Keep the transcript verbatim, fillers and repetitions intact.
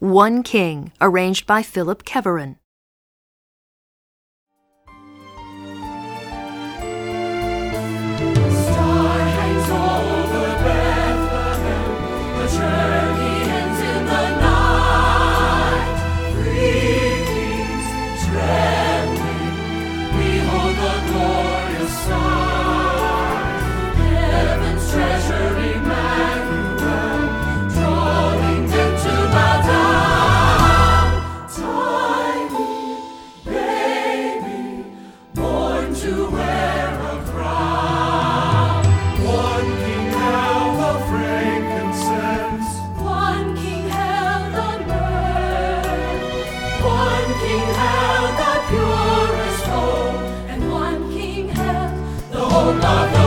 One King, arranged by Philip Keverin. To wear a crown. One king held the frankincense, one king held the myrrh, one king held the purest hope, and one king held the hope of the